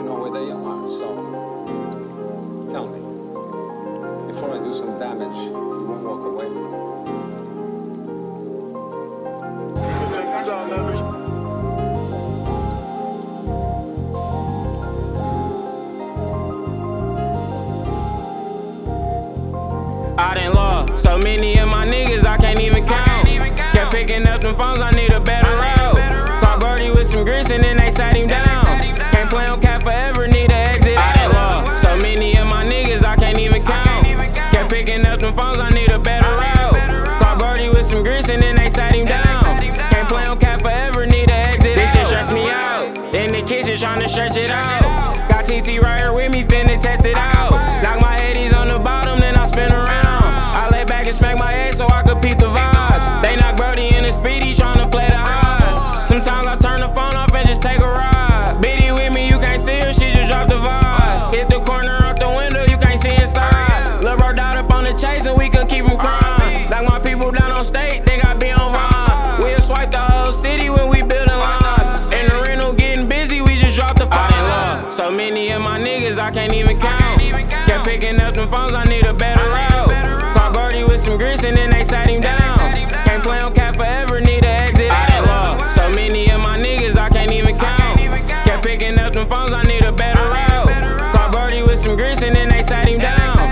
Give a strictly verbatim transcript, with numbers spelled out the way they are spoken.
know where they are, so tell me, before I do some damage, you won't walk away. I done lost so many of my niggas I can't even count. Kept picking up them phones, I need a better route. Caught Birdie with some grits and then they sat him down. Can't play on cat forever, need an exit. I done lost so many of my niggas I can't even count. Kept picking up them phones, I need a better route. Caught Birdie with some grits and then they sat him down. Can't play on cat forever, need an exit. This shit stress me out. In the kitchen tryna stretch it out. Got T T right here with me, finna test it out. Knock my headies on the bottom, then I spin around. I lay back and smack my head so I could peep the vibes. They knock Birdie in the speedy, tryna play the odds. Sometimes I turn the phone off and just take a ride. Biddy with me, you can't see her, she just dropped the vibes. Hit the corner out the window, you can't see inside. Lil' bro died up on the chase and we could keep him crying. Like my people down on state, they got be on vine. We'll swipe the whole city when we building lines. In the rental getting busy, we just dropped the five. Love so many of my niggas I can't even count. Kept picking up them phones, I need a better route. Caught Birdie with some grits and then they sat him down. Can't play on cat forever, need an exit. I done love so many of my niggas I can't even count. Kept picking up them phones, I need a better route. Caught Birdie with some grits and then they sat him down.